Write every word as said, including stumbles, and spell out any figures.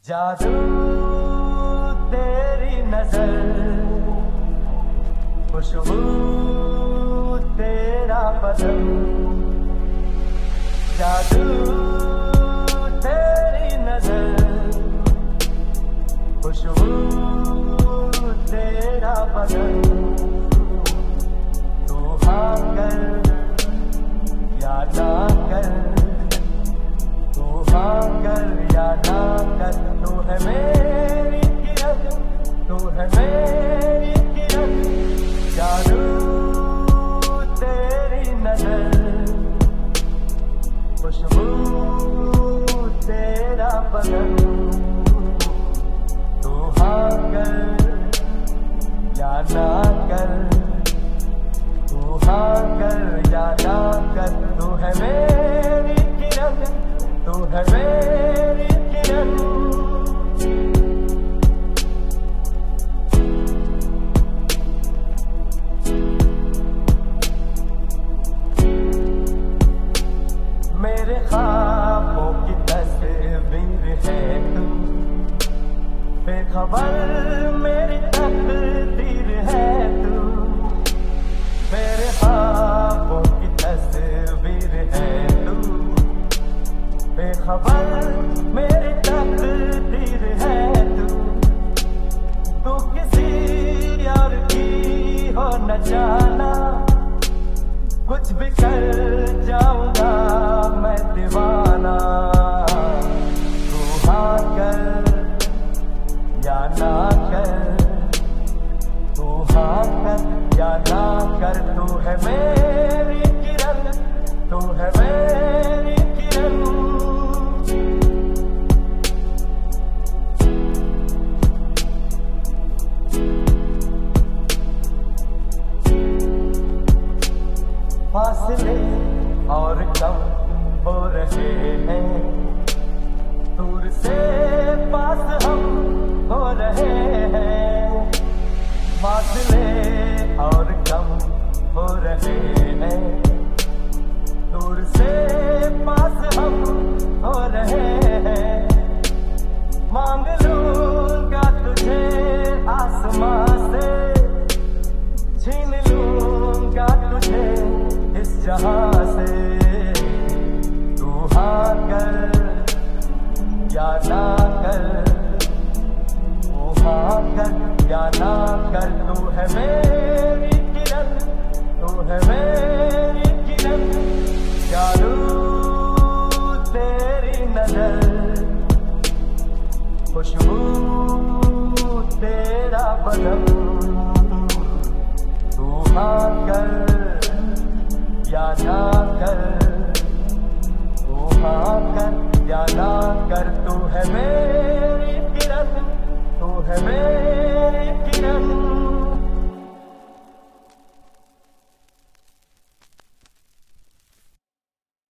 जादू तेरी नजर, खुशबू तेरा बदन, जादू तेरी नजर, खुशबू तेरा बदन। तू हाँ कर या ना कर, तू हाँ कर या ना कर, तू है मेरी किरण, तू है मेरी किरण। जादू तेरी नजर, खुशबू तेरा बदन। तू हाँ कर या ना कर, तू हाँ कर या ना कर, तू है मेरी किरण, तू है मेरी किरण। मेरे ख्वाबों की तस्वीर है तू, बेखबर मेरी तकदीर है तू। मेरे ख्वाबों की तस्वीर है तू, बेखबर मेरी तकदीर है तू। तू किसी और की हो न जाना, कुछ भी कर जाऊंगा मैं दीवाना। तू हाँ कर या ना कर, तू हाँ कर या ना कर, तू है मेरी किरण, तू है मेरी किरण। फासले और कम हो रहे हैं, दूर से पास हम हो रहे हैं। फासले और कम हो रहे हैं, दूर से पास हम हो रहे हैं। मांग लूंगा तुझे आसमां से, छीन लूंगा तुझे इस जहां से। तू हाँ कर या ना कर, तू हाँ कर या ना कर, तू है मेरी किरण, तू है मेरी किरण। जादू तेरी नजर, खुशबू तेरा बदन।